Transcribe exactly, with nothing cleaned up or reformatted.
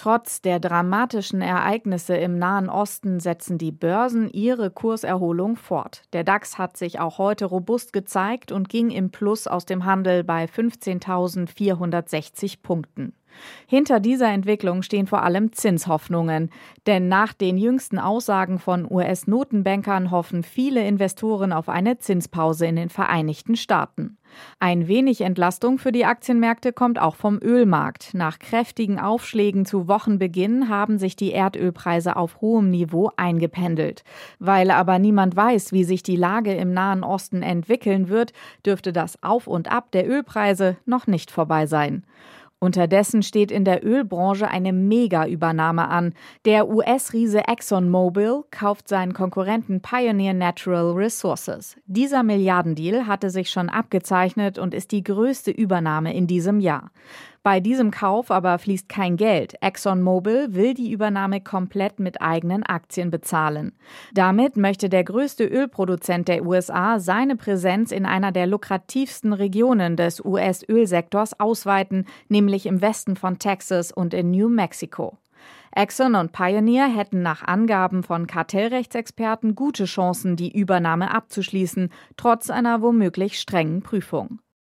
Trotz der dramatischen Ereignisse im Nahen Osten setzen die Börsen ihre Kurserholung fort. Der DAX hat sich auch heute robust gezeigt und ging im Plus aus dem Handel bei fünfzehntausendvierhundertsechzig Punkten. Hinter dieser Entwicklung stehen vor allem Zinshoffnungen. Denn nach den jüngsten Aussagen von U S-Notenbankern hoffen viele Investoren auf eine Zinspause in den Vereinigten Staaten. Ein wenig Entlastung für die Aktienmärkte kommt auch vom Ölmarkt. Nach kräftigen Aufschlägen zu Wochenbeginn haben sich die Erdölpreise auf hohem Niveau eingependelt. Weil aber niemand weiß, wie sich die Lage im Nahen Osten entwickeln wird, dürfte das Auf und Ab der Ölpreise noch nicht vorbei sein. Unterdessen steht in der Ölbranche eine Mega-Übernahme an. Der U S-Riese ExxonMobil kauft seinen Konkurrenten Pioneer Natural Resources. Dieser Milliardendeal hatte sich schon abgezeichnet und ist die größte Übernahme in diesem Jahr. Bei diesem Kauf aber fließt kein Geld. ExxonMobil will die Übernahme komplett mit eigenen Aktien bezahlen. Damit möchte der größte Ölproduzent der U S A seine Präsenz in einer der lukrativsten Regionen des U S-Ölsektors ausweiten, nämlich im Westen von Texas und in New Mexico. Exxon und Pioneer hätten nach Angaben von Kartellrechtsexperten gute Chancen, die Übernahme abzuschließen, trotz einer womöglich strengen Prüfung.